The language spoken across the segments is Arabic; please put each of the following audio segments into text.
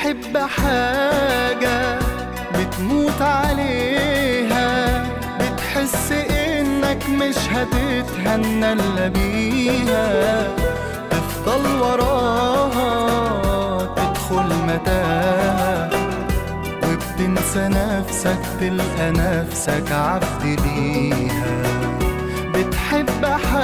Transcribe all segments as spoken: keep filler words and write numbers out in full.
بتحب حاجة بتموت عليها، بتحس انك مش هتتهنى الا بيها، تفضل وراها تدخل متاهة، وبتنسى نفسك تلقى نفسك عبد ليها. بتحب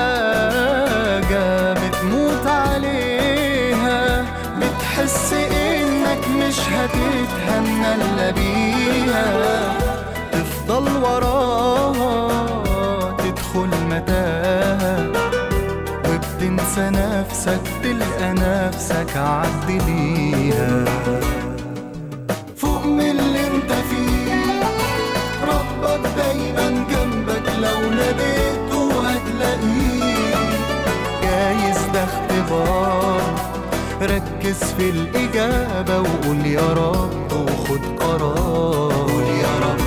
حاجة بتموت عليها، بتحس انك مش هتتهنى الا بيها، تفضل وراها تدخل متاهة، وبتنسى نفسك تلقى نفسك عبد ليها. فوق من اللي انت فيه، ربك دايما جنبك، لو ناديته هتلاقيه. جايز ده اختبار، ركز في الإجابة وقول يا رب وخد قرار. قول يا رب.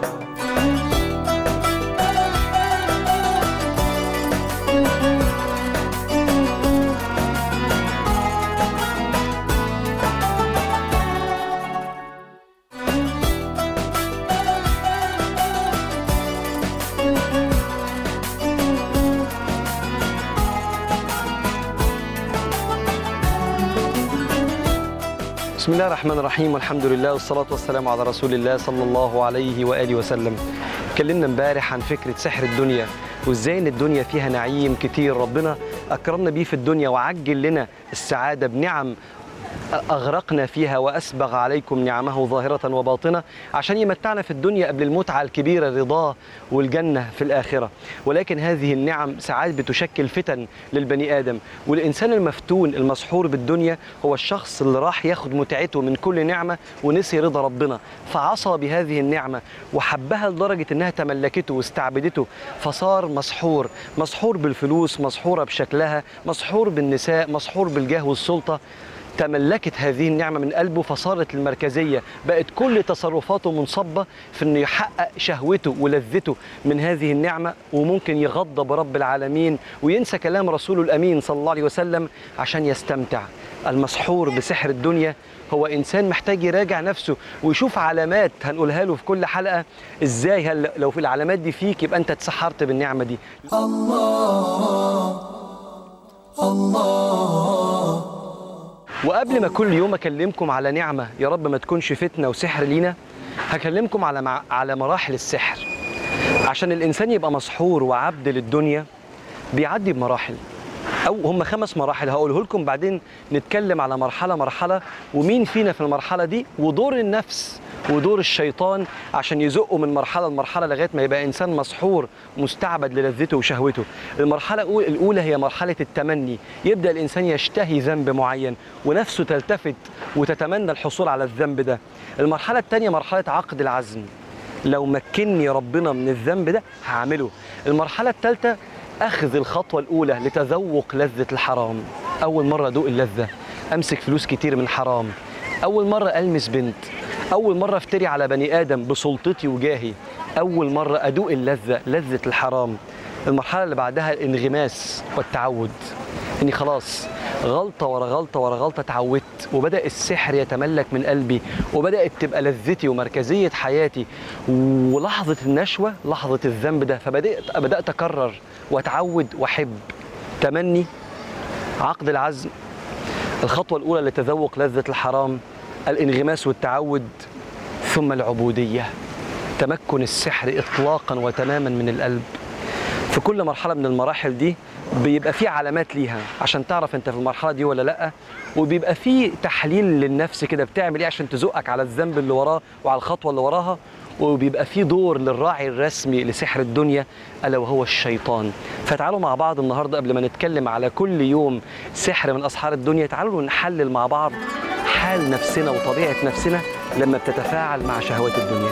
بسم الله الرحمن الرحيم، والحمد لله والصلاة والسلام على رسول الله صلى الله عليه وآله وسلم. اتكلمنا امبارح عن فكرة سحر الدنيا، وازاي ان الدنيا فيها نعيم كتير ربنا أكرمنا بيه في الدنيا، وعجل لنا السعادة بنعم أغرقنا فيها وأسبغ عليكم نعمه ظاهرة وباطنة، عشان يمتعنا في الدنيا قبل المتعة الكبيرة رضاه والجنة في الآخرة. ولكن هذه النعم ساعات بتشكل فتن للبني آدم، والإنسان المفتون المسحور بالدنيا هو الشخص اللي راح ياخد متعته من كل نعمة ونسي رضا ربنا، فعصى بهذه النعمة وحبها لدرجة إنها تملكته واستعبدته، فصار مسحور، مسحور بالفلوس، مسحورة بشكلها، مسحور بالنساء، مسحور بالجاه والسلطة. تملكت هذه النعمة من قلبه، فصارت المركزية، بقت كل تصرفاته منصبة في أنه يحقق شهوته ولذته من هذه النعمة، وممكن يغضب رب العالمين وينسى كلام رسوله الأمين صلى الله عليه وسلم عشان يستمتع. المسحور بسحر الدنيا هو إنسان محتاج يراجع نفسه ويشوف علامات هنقولها له في كل حلقة، إزاي هل لو في العلامات دي فيك يبقى أنت اتسحرت بالنعمة دي. الله الله. وقبل ما كل يوم أكلمكم على نعمة يا رب ما تكونش فتنة وسحر لينا، هكلمكم على مع... على مراحل السحر. عشان الإنسان يبقى مسحور وعبد للدنيا بيعدي بمراحل، أو هم خمس مراحل هقوله لكم، بعدين نتكلم على مرحلة مرحلة ومين فينا في المرحلة دي، ودور النفس ودور الشيطان عشان يزقه من مرحلة لمرحلة لغاية ما يبقى إنسان مسحور مستعبد للذته وشهوته. المرحلة الأولى هي مرحلة التمني، يبدأ الإنسان يشتهي ذنب معين ونفسه تلتفت وتتمنى الحصول على الذنب ده. المرحلة الثانية مرحلة عقد العزم، لو مكنني ربنا من الذنب ده هعمله. المرحلة الثالثة أخذ الخطوة الأولى لتذوق لذة الحرام، أول مرة أدوق اللذة، أمسك فلوس كتير من حرام، أول مرة ألمس بنت، أول مرة أفتري على بني آدم بسلطتي وجاهي، أول مرة أدوق اللذة، لذة الحرام. المرحلة اللي بعدها الانغماس والتعود، إني خلاص غلطة ورا غلطة ورا غلطة تعودت، وبدأ السحر يتملك من قلبي، وبدأت تبقى لذتي ومركزية حياتي، ولحظة النشوة لحظة الذنب ده، فبدأت بدأت أكرر وأتعود وأحب. تمني، عقد العزم، الخطوة الأولى لتذوق لذة الحرام، الانغماس والتعود، ثم العبودية، تمكن السحر إطلاقا وتماما من القلب. في كل مرحلة من المراحل دي بيبقى فيه علامات ليها عشان تعرف انت في المرحلة دي ولا لأ، وبيبقى فيه تحليل للنفس كده بتعمل ايه عشان تزقك على الذنب اللي وراه وعلى الخطوة اللي وراها، وبيبقى فيه دور للراعي الرسمي لسحر الدنيا ألا وهو الشيطان. فتعالوا مع بعض النهاردة قبل ما نتكلم على كل يوم سحر من أسحار الدنيا، تعالوا نحلل مع بعض حال نفسنا وطبيعة نفسنا لما بتتفاعل مع شهوات الدنيا.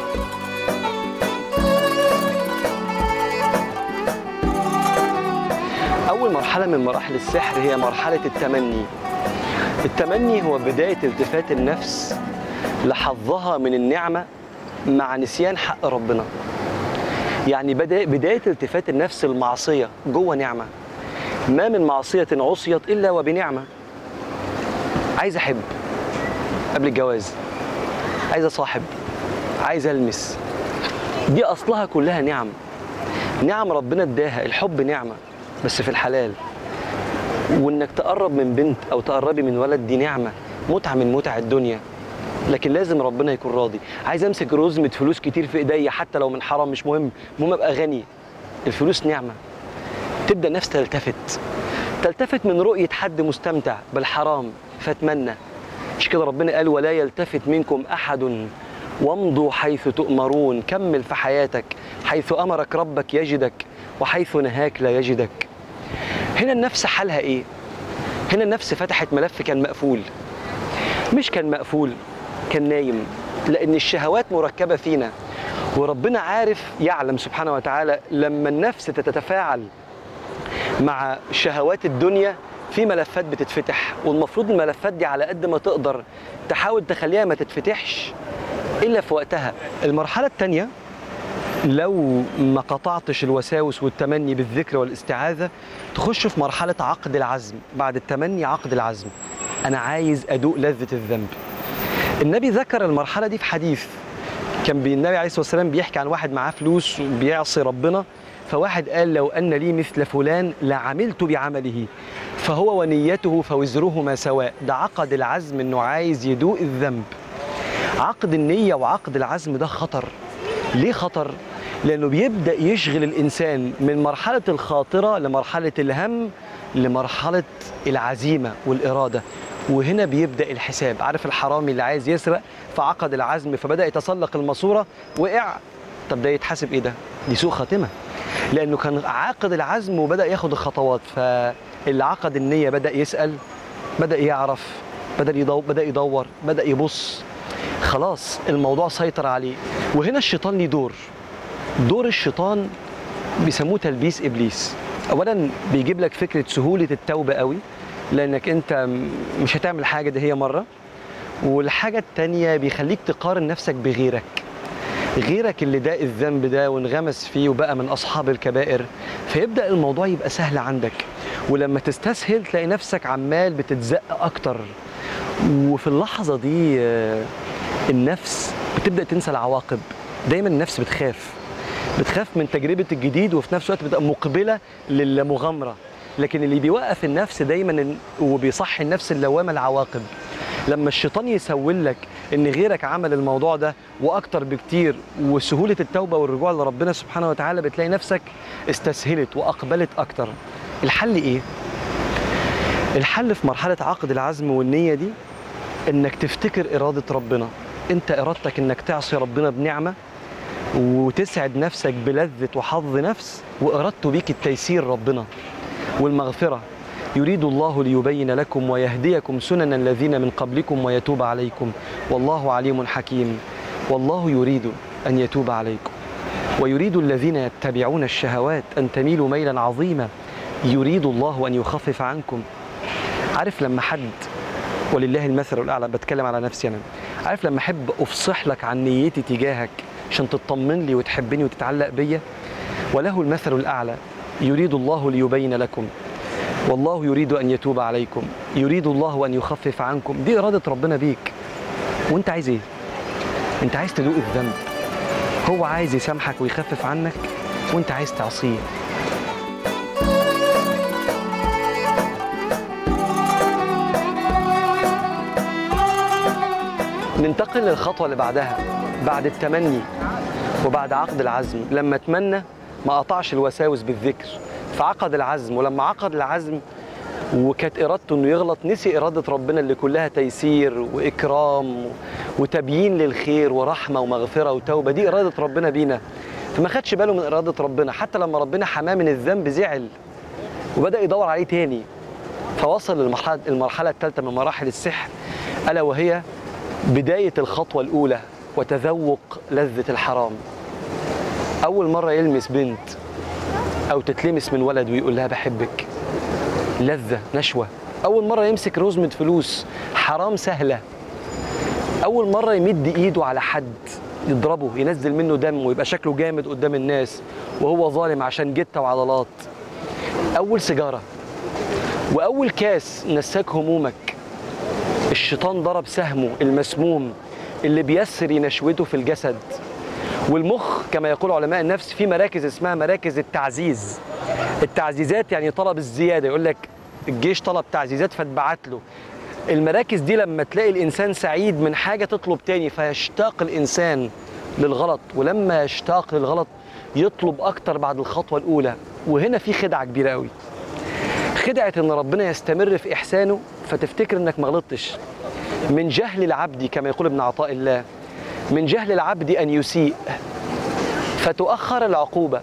أول مرحلة من مراحل السحر هي مرحلة التمني. التمني هو بداية التفات النفس لحظها من النعمة مع نسيان حق ربنا. يعني بداية التفات النفس المعصية جوه نعمة، ما من معصية عصيت إلا وبنعمة. عايز أحب، قبل الجواز، عايز اصاحب، عايز المس. دي اصلها كلها نعم، نعم ربنا اداها. الحب نعمه بس في الحلال، وانك تقرب من بنت او تقربي من ولد دي نعمه، متعه من متع الدنيا، لكن لازم ربنا يكون راضي. عايز امسك رزمه فلوس كتير في ايديا حتى لو من حرام مش مهم، المهم ابقى غني. الفلوس نعمه. تبدا نفس تلتفت تلتفت من رؤيه حد مستمتع بالحرام فاتمنى. مش كده ربنا قال ولا يلتفت منكم احد وامضوا حيث تؤمرون. كمل في حياتك، حيث امرك ربك يجدك وحيث نهاك لا يجدك. هنا النفس حالها ايه؟ هنا النفس فتحت ملف كان مقفول. مش كان مقفول، كان نايم، لان الشهوات مركبه فينا، وربنا عارف يعلم سبحانه وتعالى لما النفس تتفاعل مع شهوات الدنيا في ملفات بتتفتح، والمفروض الملفات دي على قد ما تقدر تحاول تخليها ما تتفتحش الا في وقتها. المرحله الثانيه لو ما قطعتش الوساوس والتمني بالذكر والاستعاذه، تخش في مرحله عقد العزم. بعد التمني عقد العزم، انا عايز ادوق لذه الذنب. النبي ذكر المرحله دي في حديث، كان النبي عليه الصلاه والسلام بيحكي عن واحد معاه فلوس بيعصي ربنا، فواحد قال لو ان لي مثل فلان لعملت بعمله فهو ونيته فوزرهما سواء. ده عقد العزم انه عايز يدوق الذنب. عقد النيه وعقد العزم ده خطر. ليه خطر؟ لانه بيبدا يشغل الانسان من مرحله الخاطره لمرحله الهم لمرحله العزيمه والاراده، وهنا بيبدا الحساب. عارف الحرامي اللي عايز يسرق فعقد العزم فبدا يتسلق الماسوره، وقع، طب ده يتحاسب ايه؟ ده دي سوء خاتمه، لانه كان عاقد العزم وبدا ياخد الخطوات. فاللي عقد النيه بدا يسال، بدا يعرف، بدا يدور بدا يدور بدا يبص، خلاص الموضوع سيطر عليه. وهنا الشيطان ليه دور. دور الشيطان بيسموه تلبيس ابليس. اولا بيجيب لك فكره سهوله التوبه قوي، لانك انت مش هتعمل حاجه دي هي مره. والحاجه الثانيه بيخليك تقارن نفسك بغيرك، غيرك اللي داق الذنب ده وانغمس فيه وبقى من اصحاب الكبائر، فيبدا الموضوع يبقى سهل عندك. ولما تستسهل تلاقي نفسك عمال بتتزق اكتر، وفي اللحظه دي النفس بتبدا تنسى العواقب. دايما النفس بتخاف بتخاف من تجربه الجديد، وفي نفس الوقت بتبقى مقبله للمغامره. لكن اللي بيوقف النفس دايما وبيصحي النفس اللوامه العواقب. لما الشيطان يسول لك ان غيرك عمل الموضوع ده واكتر بكتير، وسهوله التوبه والرجوع لربنا سبحانه وتعالى، بتلاقي نفسك استسهلت واقبلت اكتر. الحل ايه؟ الحل في مرحله عقد العزم والنيه دي انك تفتكر اراده ربنا. انت ارادتك انك تعصي ربنا بنعمه وتسعد نفسك بلذه وحظ نفس، وارادته بيك التيسير ربنا والمغفره. يريد الله ليبين لكم ويهديكم سنن الذين من قبلكم ويتوب عليكم والله عليم حكيم. والله يريد أن يتوب عليكم ويريد الذين يتبعون الشهوات أن تميلوا ميلا عظيما. يريد الله أن يخفف عنكم. عارف لما حد، ولله المثل الأعلى، بتكلم على نفسي أنا، عارف لما أحب أفصح لك عن نيتي تجاهك عشان تطمن لي وتحبني وتتعلق بيا؟ وله المثل الأعلى. يريد الله ليبين لكم والله يريد أن يتوب عليكم يريد الله أن يخفف عنكم. دي إرادة ربنا بيك. وأنت عايز إيه؟ أنت عايز تدوق الذنب، هو عايز يسامحك ويخفف عنك، وأنت عايز تعصيه. ننتقل للخطوة اللي بعدها، بعد التمني وبعد عقد العزم. لما اتمنى ما قطعش الوساوس بالذكر، فعقد العزم. ولما عقد العزم وكانت إرادته إنه يغلط، نسي إرادة ربنا اللي كلها تيسير وإكرام وتبيين للخير ورحمة ومغفرة وتوبة. دي إرادة ربنا بينا، فما خدش باله من إرادة ربنا. حتى لما ربنا حماه من الذنب زعل وبدأ يدور عليه تاني، فوصل للمرحلة المرحلة الثالثة من مراحل السحر، ألا وهي بداية الخطوة الأولى وتذوق لذة الحرام. أول مرة يلمس بنت أو تتلمس من ولد ويقول لها بحبك، لذة نشوة. أول مرة يمسك رزمة فلوس حرام سهلة. أول مرة يمد إيده على حد يضربه ينزل منه دم ويبقى شكله جامد قدام الناس وهو ظالم عشان جتة وعضلات. أول سيجارة وأول كاس نساك همومك الشيطان ضرب سهمه المسموم اللي بيسري نشوته في الجسد. والمخ كما يقول علماء النفس في مراكز اسمها مراكز التعزيز. التعزيزات يعني طلب الزيادة، يقول لك الجيش طلب تعزيزات فاتبعت له. المراكز دي لما تلاقي الإنسان سعيد من حاجة تطلب تاني، فيشتاق الإنسان للغلط، ولما يشتاق للغلط يطلب أكتر بعد الخطوة الأولى. وهنا في خدعة كبيرة قوي، خدعة إن ربنا يستمر في إحسانه فتفتكر إنك ما غلطتش. من جهل العبد كما يقول ابن عطاء الله، من جهل العبد أن يسيء فتؤخر العقوبة،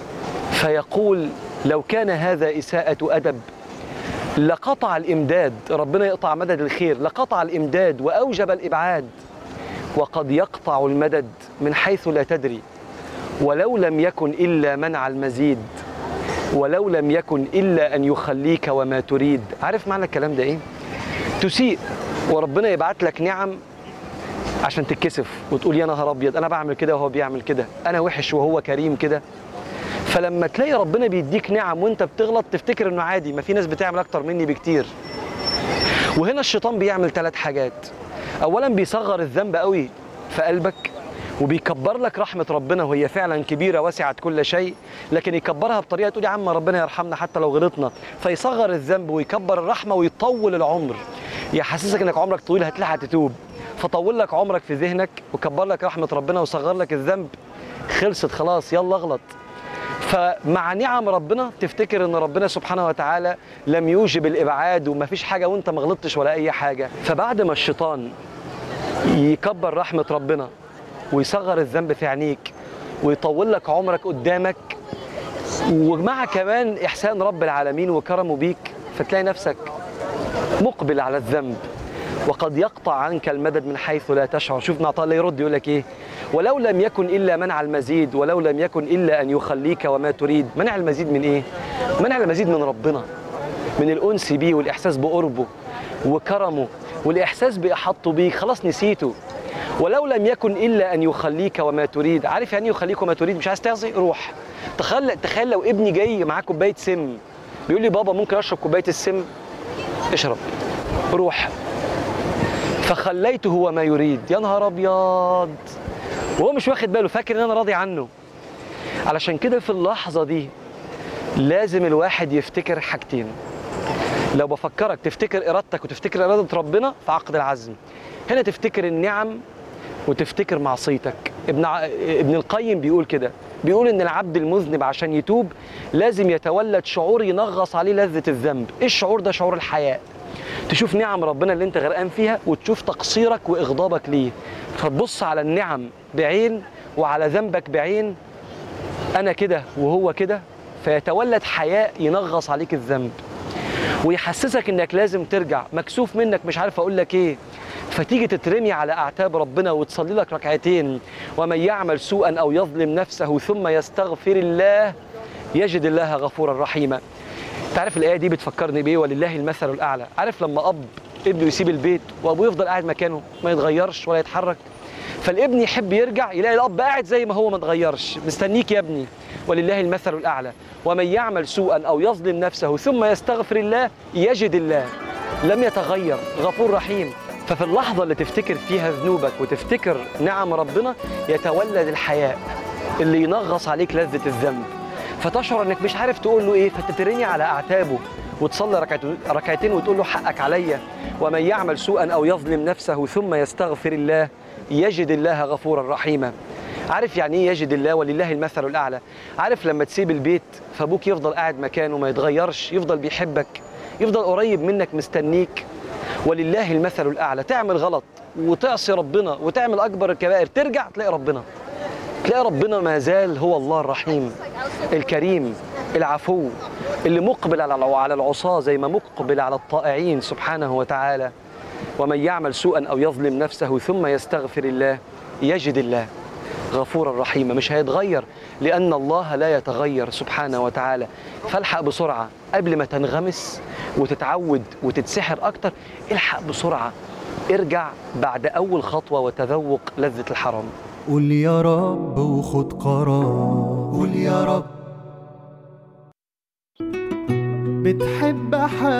فيقول لو كان هذا إساءة أدب لقطع الإمداد، ربنا يقطع مدد الخير، لقطع الإمداد وأوجب الإبعاد. وقد يقطع المدد من حيث لا تدري، ولو لم يكن إلا منع المزيد، ولو لم يكن إلا أن يخليك وما تريد. عارف معنى الكلام ده إيه؟ تسيء وربنا يبعت لك نعم عشان تتكسف وتقول يا نهار أبيض أنا بعمل كده وهو بيعمل كده، أنا وحش وهو كريم كده. فلما تلاقي ربنا بيديك نعم وانت بتغلط تفتكر انه عادي، ما في ناس بتعمل اكتر مني بكتير. وهنا الشيطان بيعمل ثلاث حاجات. اولا بيصغر الذنب قوي في قلبك، وبيكبر لك رحمة ربنا وهي فعلا كبيرة وسعت كل شيء، لكن يكبرها بطريقة تقول يا عم ربنا يرحمنا حتى لو غلطنا، فيصغر الذنب ويكبر الرحمة ويطول العمر، يحسسك انك عمرك طويل هتلحق تتوب، فطول لك عمرك في ذهنك وكبر لك رحمة ربنا وصغر لك الذنب. خلصت خلاص يلا اغلط. فمع نعم ربنا تفتكر ان ربنا سبحانه وتعالى لم يوجب الابعاد ومفيش حاجه وانت ما غلطتش ولا اي حاجه. فبعد ما الشيطان يكبر رحمه ربنا ويصغر الذنب في عينيك ويطول لك عمرك قدامك، ومع كمان احسان رب العالمين وكرمه بيك، فتلاقي نفسك مقبل على الذنب. وقد يقطع عنك المدد من حيث لا تشعر. شوف ابن عطاء الله يرد يقول لك ايه؟ ولو لم يكن الا منع المزيد، ولو لم يكن الا ان يخليك وما تريد. منع المزيد من ايه؟ منع المزيد من ربنا، من الانس بيه والاحساس بقربه وكرمه والاحساس باحاطته بيك. خلاص نسيته. ولو لم يكن الا ان يخليك وما تريد. عارف يعني يخليك وما تريد؟ مش عايز تعصي روح. تخيل تخيل لو ابني جاي معاه كوبايه سم بيقول لي بابا ممكن اشرب كوبايه السم؟ اشرب روح. فخليته وما يريد. يا نهار ابيض، وهو مش واخد باله، فاكر ان انا راضي عنه. علشان كده في اللحظه دي لازم الواحد يفتكر حاجتين. لو بفكرك تفتكر ارادتك وتفتكر اراده ربنا في عقد العزم، هنا تفتكر النعم وتفتكر معصيتك. ابن ع... ابن القيم بيقول كده، بيقول ان العبد المذنب عشان يتوب لازم يتولد شعور ينغص عليه لذه الذنب. ايه الشعور ده؟ شعور الحياء. تشوف نعم ربنا اللي انت غرقان فيها وتشوف تقصيرك واغضابك ليه، فتبص على النعم بعين وعلى ذنبك بعين، انا كده وهو كده، فيتولد حياء ينغص عليك الذنب ويحسسك انك لازم ترجع، مكسوف منك مش عارف اقول لك ايه، فتيجي تترمي على اعتاب ربنا وتصلي لك ركعتين. ومن يعمل سوءا او يظلم نفسه ثم يستغفر الله يجد الله غفورا رحيما. تعرف الآية دي بتفكرني بيه؟ ولله المثل الأعلى. عارف لما أب ابنه يسيب البيت وأبوه يفضل قاعد مكانه ما يتغيرش ولا يتحرك، فالابن يحب يرجع يلاقي الأب قاعد زي ما هو ما اتغيرش، مستنيك يا ابني. ولله المثل الأعلى. ومن يعمل سوءا أو يظلم نفسه ثم يستغفر الله يجد الله لم يتغير غفور رحيم. ففي اللحظة اللي تفتكر فيها ذنوبك وتفتكر نعم ربنا يتولد الحياء اللي ينغص عليك لذة الذنب، فتشعر انك مش عارف تقول له ايه، فتترني على اعتابه وتصلي ركعتين وتقول له حقك عليا. ومن يعمل سوءا او يظلم نفسه ثم يستغفر الله يجد الله غفورا رحيما. عارف يعني ايه يجد الله؟ ولله المثل الاعلى. عارف لما تسيب البيت فابوك يفضل قاعد مكانه ما يتغيرش، يفضل بيحبك، يفضل قريب منك مستنيك. ولله المثل الاعلى. تعمل غلط وتعصي ربنا وتعمل اكبر الكبائر، ترجع تلاقي ربنا تلاقي ربنا ما زال هو الله الرحيم الكريم العفو اللي مقبل على العصاة زي ما مقبل على الطائعين سبحانه وتعالى. ومن يعمل سوءا أو يظلم نفسه ثم يستغفر الله يجد الله غفورا رحيما. مش هيتغير لأن الله لا يتغير سبحانه وتعالى. فالحق بسرعة قبل ما تنغمس وتتعود وتتسحر أكتر، الحق بسرعة، ارجع بعد أول خطوة وتذوق لذة الحرام. قول يا رب وخد قرار، قول يا رب. بتحب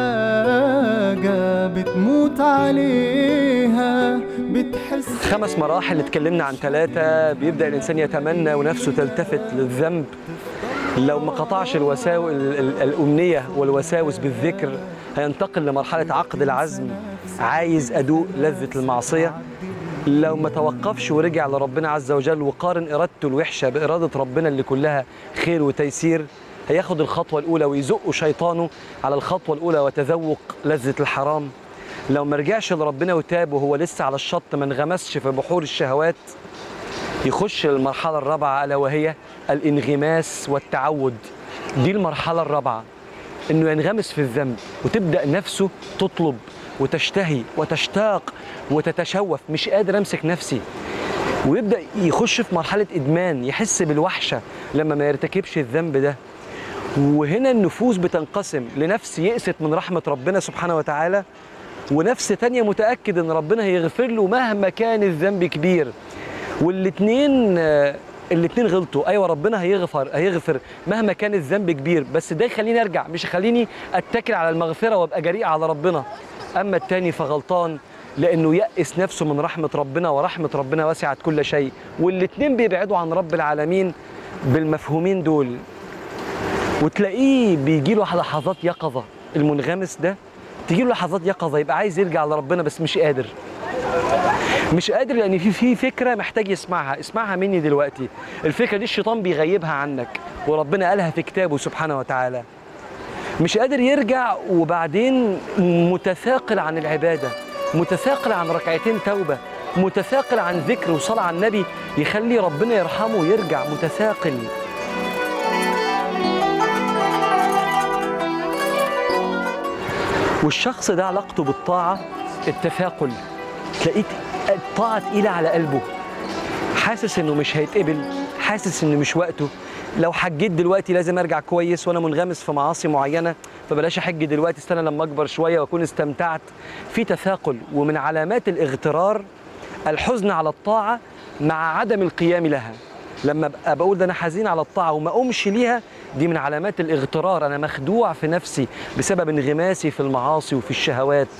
حاجة بتموت عليها، بتحس. خمس مراحل اتكلمنا عن ثلاثة. بيبدأ الإنسان يتمنى ونفسه تلتفت للذنب. لو ما قطعش الوساوس الأمنية والوساوس بالذكر هينتقل لمرحلة عقد العزم، عايز أدوق لذة المعصية. لو ما توقفش ورجع لربنا عز وجل وقارن إرادته الوحشة بإرادة ربنا اللي كلها خير وتيسير، هياخد الخطوة الأولى ويزق شيطانه على الخطوة الأولى وتذوق لذة الحرام. لو ما رجعش لربنا وتاب وهو لسه على الشط ما انغمسش في بحور الشهوات، يخش المرحلة الرابعة ألا وهي الانغماس والتعود. دي المرحلة الرابعة، إنه ينغمس في الذنب وتبدأ نفسه تطلب وتشتهي وتشتاق وتتشوف، مش قادر أمسك نفسي، ويبدأ يخش في مرحلة إدمان، يحس بالوحشة لما ما يرتكبش الذنب ده. وهنا النفوس بتنقسم لنفس يئست من رحمة ربنا سبحانه وتعالى، ونفس تانية متأكد إن ربنا هيغفر له مهما كان الذنب كبير. والاتنين الاتنين غلطوا. أيوة ربنا هيغفر هيغفر مهما كان الذنب كبير، بس ده يخليني أرجع، مش يخليني أتكل على المغفرة وأبقى جريء على ربنا. أما التاني فغلطان لأنه يأس نفسه من رحمة ربنا، ورحمة ربنا وسعت كل شيء. والاتنين بيبعدوا عن رب العالمين بالمفهومين دول، وتلاقيه بيجي له لحظات يقظة. المنغمس ده تجي له لحظات يقظة، يبقى عايز يرجع لربنا بس مش قادر. مش قادر لأن في في فكرة محتاج يسمعها. اسمعها مني دلوقتي. الفكرة دي الشيطان بيغيبها عنك، وربنا قالها في كتابه سبحانه وتعالى. مش قادر يرجع، وبعدين متثاقل عن العبادة، متثاقل عن ركعتين توبة، متثاقل عن ذكر وصلاة على النبي يخلي ربنا يرحمه يرجع متثاقل. والشخص ده علاقته بالطاعة التثاقل، تلاقيه الطاعة تقيلة على قلبه، حاسس انه مش هيتقبل، حاسس انه مش وقته. لو حجيت دلوقتي لازم ارجع كويس وانا منغمس في معاصي معينة، فبلاش احج دلوقتي، استنى لما اكبر شوية واكون استمتعت. في تثاقل. ومن علامات الاغترار الحزن على الطاعة مع عدم القيام لها. لما ابقى بقول ده انا حزين على الطاعة وما اقومش ليها، دي من علامات الاغترار. انا مخدوع في نفسي بسبب انغماسي في المعاصي وفي الشهوات.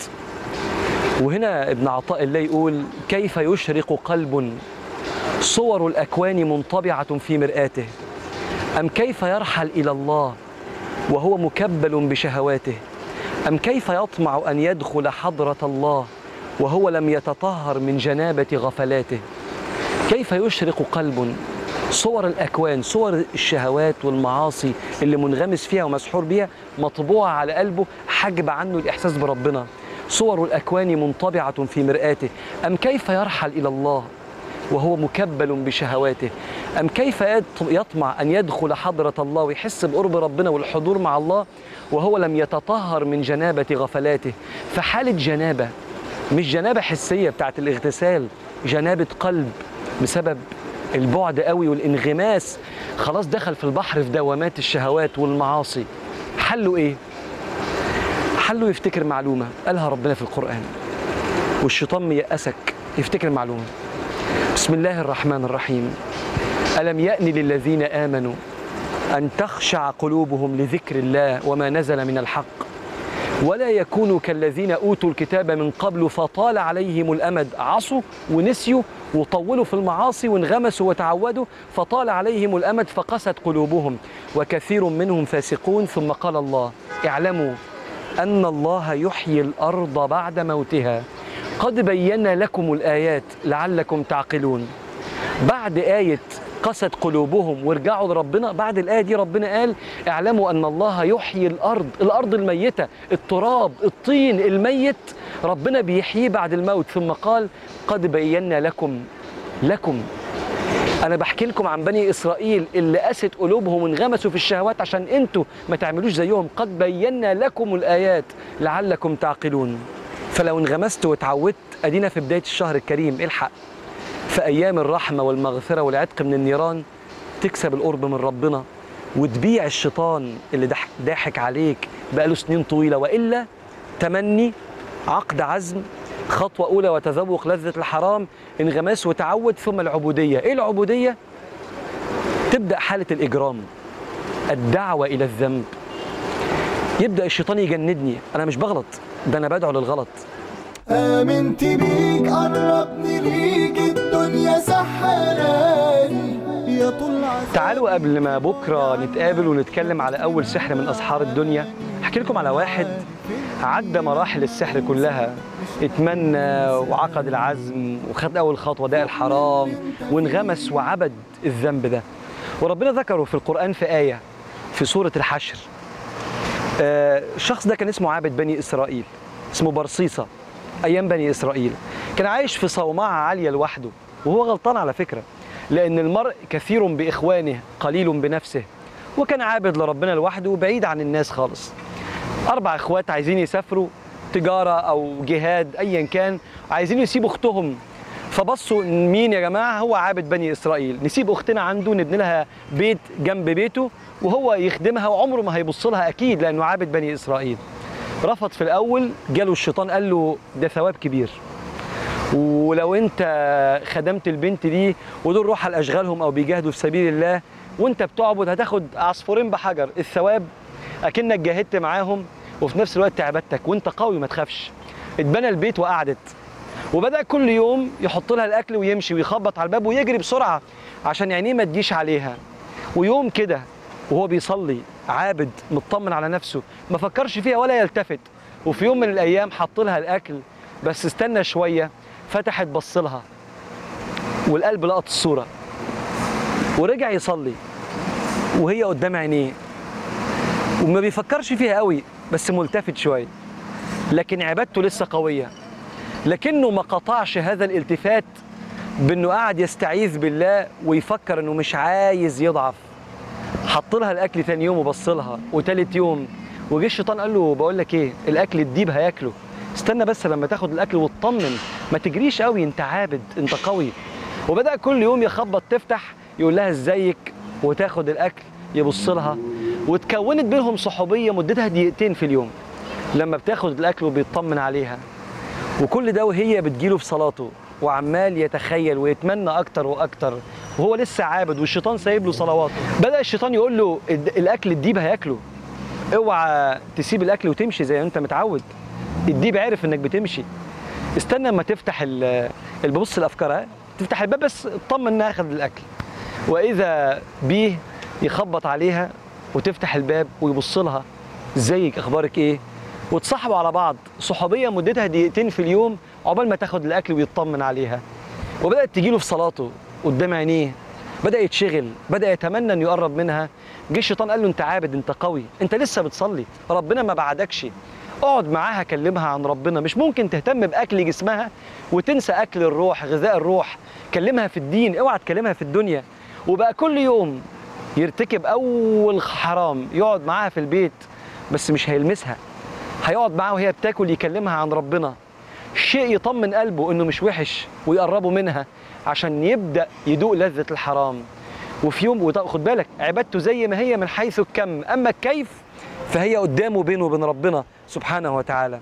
وهنا ابن عطاء الله يقول: كيف يشرق قلب صور الأكوان منطبعة في مرآته، أم كيف يرحل إلى الله وهو مكبل بشهواته، أم كيف يطمع أن يدخل حضرة الله وهو لم يتطهر من جنابة غفلاته. كيف يشرق قلب صور الأكوان، صور الشهوات والمعاصي اللي منغمس فيها ومسحور بيها، مطبوعة على قلبه، حجب عنه الإحساس بربنا. صور الأكوان منطبعة في مرآته، أم كيف يرحل إلى الله وهو مكبل بشهواته، أم كيف يطمع أن يدخل حضرة الله ويحس بقرب ربنا والحضور مع الله وهو لم يتطهر من جنابة غفلاته. فحالة جنابة، مش جنابة حسية بتاعت الاغتسال، جنابة قلب بسبب البعد قوي والانغماس، خلاص دخل في البحر في دوامات الشهوات والمعاصي. حله إيه؟ حله يفتكر معلومة قالها ربنا في القرآن، والشيطان ميأسك يفتكر معلومة. بسم الله الرحمن الرحيم: ألم يأن للذين آمنوا أن تخشع قلوبهم لذكر الله وما نزل من الحق ولا يكونوا كالذين أوتوا الكتاب من قبل فطال عليهم الأمد. عصوا ونسيوا وطولوا في المعاصي وانغمسوا وتعودوا، فطال عليهم الأمد فقست قلوبهم وكثير منهم فاسقون. ثم قال الله: اعلموا أن الله يحيي الأرض بعد موتها قد بينا لكم الآيات لعلكم تعقلون. بعد آية قست قلوبهم ورجعوا لربنا، بعد الآية دي ربنا قال: اعلموا أن الله يحيي الأرض، الأرض الميتة، التراب، الطين الميت، ربنا بيحييه بعد الموت. ثم قال: قد بينا لكم لكم أنا بحكي لكم عن بني إسرائيل اللي قست قلوبهم وانغمسوا في الشهوات عشان أنتوا ما تعملوش زيهم. قد بينا لكم الآيات لعلكم تعقلون. فلو انغمست واتعودت، أدينا في بداية الشهر الكريم، الحق في أيام الرحمة والمغفرة والعتق من النيران تكسب القرب من ربنا وتبيع الشيطان اللي ضاحك عليك بقاله سنين طويلة. وإلا تمني، عقد عزم، خطوة أولى وتذوق لذة الحرام، انغماس وتعود، ثم العبودية. إيه العبودية؟ تبدأ حالة الإجرام، الدعوة إلى الذنب. يبدأ الشيطان يجندني، أنا مش بغلط، ده أنا بدعو للغلط. آمنت بيك قربني ليك الدنيا سحراني يا طول عسى. تعالوا قبل ما بكرة نتقابل ونتكلم على أول سحر من أسحار الدنيا، أحكي لكم على واحد عدى مراحل السحر كلها، اتمنى وعقد العزم وخد أول خطوة داء الحرام وانغمس وعبد الذنب ده، وربنا ذكره في القرآن في آية في سورة الحشر. آه الشخص ده كان اسمه عابد بني إسرائيل، اسمه برصيصة أيام بني إسرائيل، كان عايش في صومعة عالية لوحده، وهو غلطان على فكرة، لأن المرء كثير بإخوانه قليل بنفسه، وكان عابد لربنا لوحده وبعيد عن الناس خالص. أربع إخوات عايزين يسافروا تجارة أو جهاد أيا كان، عايزين يسيبوا أختهم، فبصوا مين يا جماعة؟ هو عابد بني إسرائيل، نسيب أختنا عنده نبني لها بيت جنب بيته وهو يخدمها وعمره ما هيبص لها أكيد لأنه عابد بني إسرائيل. رفض في الأول، جاله الشيطان قال له ده ثواب كبير، ولو أنت خدمت البنت دي ودول روح على أشغالهم أو بيجاهدوا في سبيل الله وأنت بتعبد هتاخد عصفورين بحجر، الثواب أكنك جاهدت معاهم وفي نفس الوقت عبادتك وأنت قوي ما تخافش. اتبنى البيت وقعدت، وبدأ كل يوم يحط لها الأكل ويمشي ويخبط على الباب ويجري بسرعة عشان عينيه ما تجيش عليها. ويوم كده وهو بيصلي عابد مطمن على نفسه ما فكرش فيها ولا يلتفت، وفي يوم من الأيام حط لها الأكل بس استنى شوية، فتحت بص لها والقلب لقط الصورة ورجع يصلي وهي قدام عينيه وما بيفكرش فيها قوي بس ملتفت شوية، لكن عبادته لسه قوية، لكنه ما قطعش هذا الالتفات بأنه قاعد يستعيذ بالله ويفكر أنه مش عايز يضعف. حط لها الأكل ثاني يوم وبص لها، وثالث يوم وجه الشيطان قال له بقول لك إيه، الأكل الديب هياكله، استنى بس لما تاخد الأكل وتطمن، ما تجريش قوي، أنت عابد أنت قوي. وبدأ كل يوم يخبط تفتح يقول لها إزيك وتاخد الأكل، يبص لها، وتكونت بينهم صحوبية مدتها دقيقتين في اليوم لما بتاخد الأكل وبيطمن عليها. وكل ده وهي بتجيله في صلاته وعمال يتخيل ويتمنى أكتر وأكتر وهو لسه عابد والشيطان سايب له صلواته. بدأ الشيطان يقول له الأكل الديب هياكله، اوعى تسيب الأكل وتمشي زي ما أنت متعود، الديب عارف إنك بتمشي، استنى اما تفتح البص الأفكار، تفتح الباب بس اطمن إنها أخذ الأكل. وإذا بيه يخبط عليها وتفتح الباب ويبص لها ازيك اخبارك ايه، وتصاحبوا على بعض صحوبيه مدتها دقيقتين في اليوم عقبال ما تاخد الاكل ويطمن عليها. وبدات تجيله في صلاته قدام عينيه، بدا يتشغل، بدا يتمنى انه يقرب منها. جه الشيطان قال له انت عابد انت قوي، انت لسه بتصلي، ربنا ما بعدكش، اقعد معاها كلمها عن ربنا، مش ممكن تهتم باكل جسمها وتنسى اكل الروح غذاء الروح، كلمها في الدين، اوعى تكلمها في الدنيا. وبقى كل يوم يرتكب أول حرام، يقعد معاها في البيت بس مش هيلمسها، هيقعد معاها وهي بتاكل يكلمها عن ربنا، شيء يطمن قلبه إنه مش وحش ويقربوا منها عشان يبدأ يدوق لذة الحرام. وفي يوم خد بالك عبادته زي ما هي من حيث الكم، أما الكيف فهي قدامه بينه وبين ربنا سبحانه وتعالى.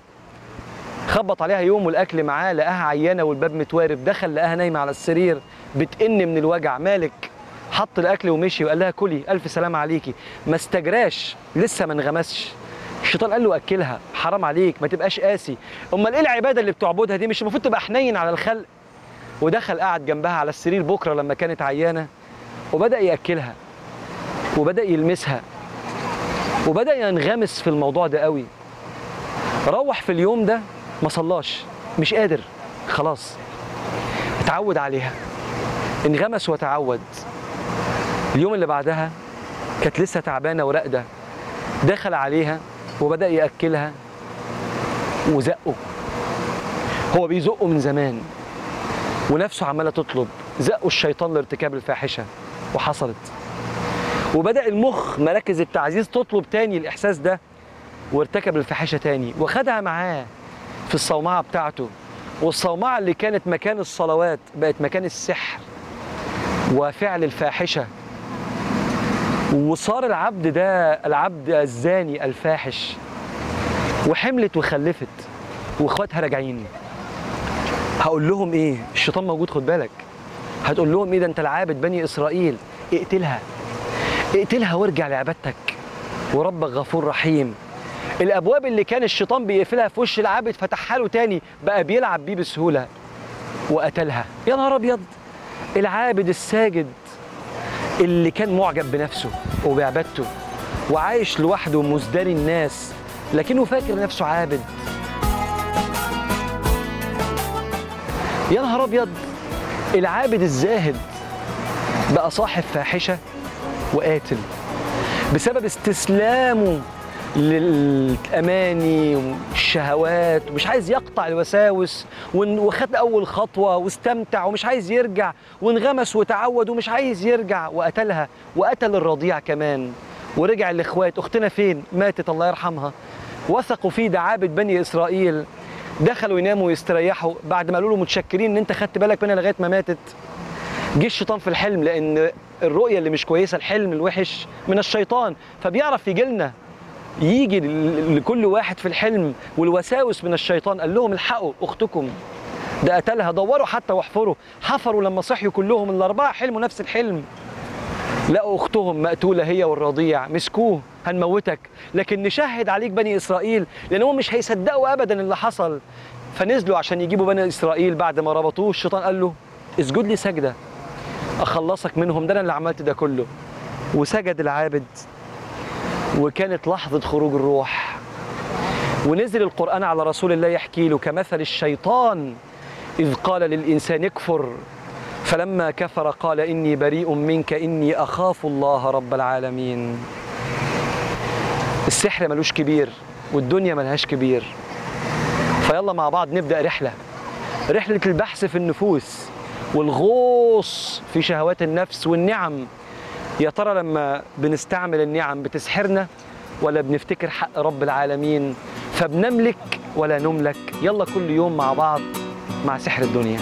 خبط عليها يوم والأكل معاه، لقاها عيانة والباب متوارب، دخل لقاها نايمة على السرير بتئن من الوجع، مالك؟ حط الاكل ومشي وقال لها كلي الف سلامه عليكي، ما استجراش لسه ما انغمسش. الشيطان قال له اكلها، حرام عليك ما تبقاش قاسي، امال ايه العباده اللي بتعبدها دي؟ مش المفروض تبقى حنين على الخلق؟ ودخل قعد جنبها على السرير بكره لما كانت عيانه وبدا ياكلها وبدا يلمسها وبدا ينغمس في الموضوع ده قوي. روح في اليوم ده ما صلاش، مش قادر خلاص، اتعود عليها، انغمس وتعود. اليوم اللي بعدها كانت لسه تعبانه وراقده، دخل عليها وبدا ياكلها وزقه، هو بيزقه من زمان ونفسه عماله تطلب، زقه الشيطان لارتكاب الفاحشه وحصلت. وبدا المخ مراكز التعزيز تطلب تاني الاحساس ده وارتكب الفاحشه تاني، وخدها معاه في الصومعه بتاعته، والصومعه اللي كانت مكان الصلوات بقت مكان السحر وفعل الفاحشه. وصار العبد ده العبد الزاني الفاحش، وحملت وخلفت واخواتها راجعين. هقول لهم ايه؟ الشيطان موجود خد بالك. هتقول لهم ايه؟ ده انت العابد بني اسرائيل، اقتلها اقتلها وارجع لعبادتك وربك غفور رحيم. الابواب اللي كان الشيطان بيقفلها في وش العابد فتحها له تاني، بقى بيلعب بيه بسهوله وقتلها. يا نهار ابيض! العابد الساجد اللي كان معجب بنفسه وبعبادته وعايش لوحده مزدري الناس، لكنه فاكر نفسه عابد. يا نهار ابيض! العابد الزاهد بقى صاحب فاحشه وقاتل بسبب استسلامه للاماني والشهوات، ومش عايز يقطع الوساوس، وخد اول خطوه واستمتع ومش عايز يرجع، وانغمس وتعود ومش عايز يرجع وقتلها، وقتل الرضيع كمان. ورجع الاخوات، اختنا فين؟ ماتت الله يرحمها. وثقوا فيه، ده عابد بني اسرائيل. دخلوا يناموا ويستريحوا بعد ما قالوا له متشكرين ان انت خدت بالك منها لغايه ما ماتت. جه الشيطان في الحلم، لان الرؤيه اللي مش كويسه، الحلم الوحش من الشيطان، فبيعرف يجي لنا، يجي لكل واحد في الحلم والوساوس من الشيطان. قال لهم الحقوا اختكم، ده قتلها. دوروا حتى واحفروا، حفروا لما صحيوا كلهم الاربعه حلموا نفس الحلم، لقوا اختهم مقتوله هي والرضيع. مسكوه، هنموتك لكن نشهد عليك بني اسرائيل، لانهم مش هيصدقوا ابدا اللي حصل. فنزلوا عشان يجيبوا بني اسرائيل. بعد ما ربطوه الشيطان قال له اسجد لي سجده اخلصك منهم، ده انا اللي عملت ده كله. وسجد العابد، وكانت لحظه خروج الروح. ونزل القرآن على رسول الله يحكي له كمثل الشيطان إذ قال للإنسان اكفر فلما كفر قال إني بريء منك إني أخاف الله رب العالمين. السحر ملوش كبير والدنيا ملهاش كبير. فيلا مع بعض نبدأ رحلة رحلة البحث في النفوس والغوص في شهوات النفس والنعم. يا ترى لما بنستعمل النعم بتسحرنا ولا بنفتكر حق رب العالمين فبنملك ولا نملك؟ يلا كل يوم مع بعض مع سحر الدنيا.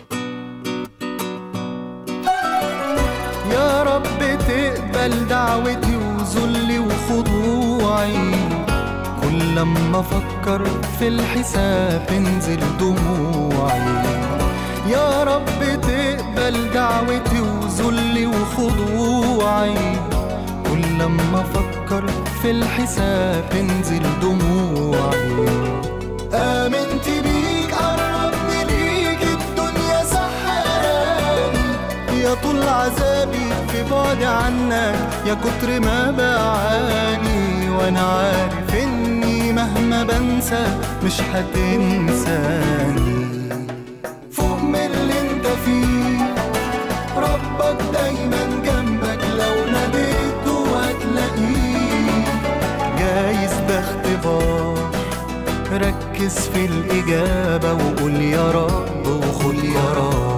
يا رب تقبل دعوتي وذلي وخضوعي، كل لما افكر في الحساب تنزل دموعي. يا رب تقبل دعوتي وذلي وخضوعي، كل لما افكر في الحساب تنزل دموعي. آمنت بيك قربني ليك الدنيا سحراني، يا طول عذابي في بعد عنك يا كتر ما بعاني. وانا عارف اني مهما بنسى مش هتنساني. فوق من اللي انت فيه ربك دايما جنبك، لو ناديته هتلاقيه. جايز ده اختبار، ركز في الإجابة وقول يا رب وخد يا رب.